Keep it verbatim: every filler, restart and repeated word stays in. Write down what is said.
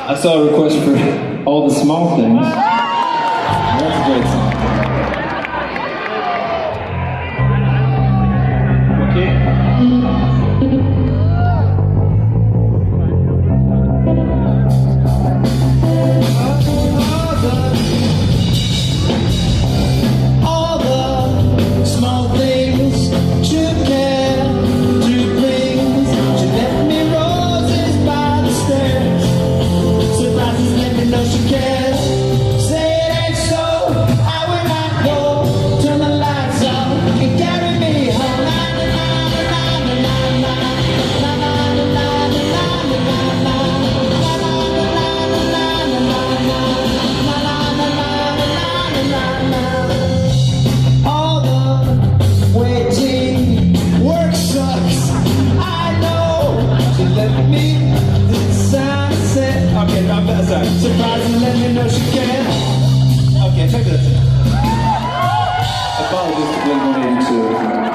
I saw a request for All the Small Things. That's a great song. Surprise and let me know she can. Okay, check this. Apologies to Blink one eighty-two.